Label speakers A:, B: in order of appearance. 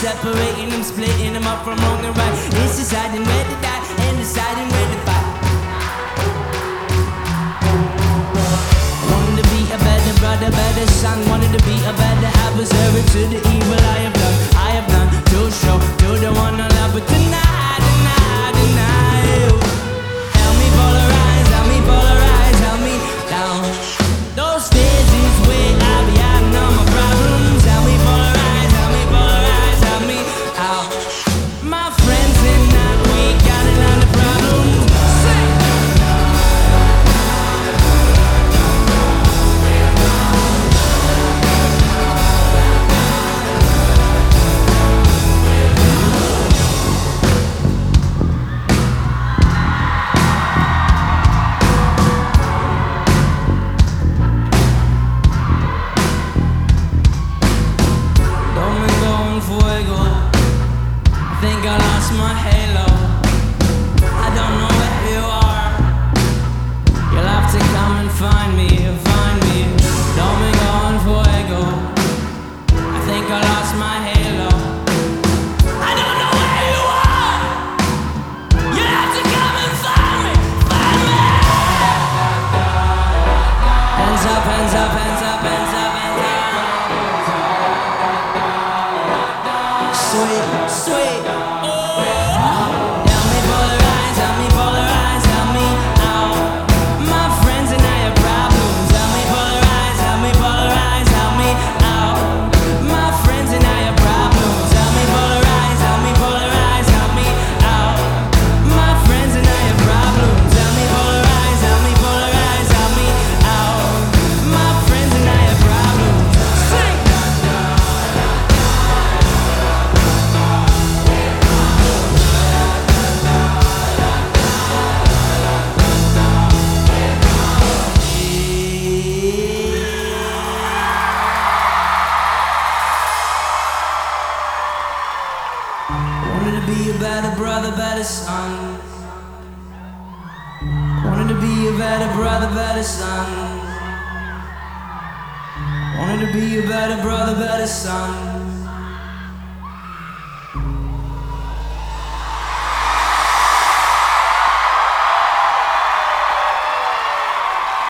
A: separating them, splitting them up from wrong and right. It's deciding where to die and deciding where to fight. Wanted to be a better brother, better son. Wanted to be a better adversary to the evil I have done. I have none to show to the one I love, but deny, deny, deny you. Help me polarize, help me polarize, help me down. Those stairs is where I be hiding all my problems. Help me polarize, help me polarize, help me out. My friends and I, we got a lot of problems. I think I lost my halo. I don't know where you are. You'll have to come and find me, find me. Domingo and Fuego. I think I lost my halo. I don't know where you are. You'll have to come and find me, find me. Hands up, hands up, hands up, hands up, hands up. Sweet, sweet. Wanted to be a better brother, better son. Wanted to be a better brother, better son. Wanted to be a better brother, better son.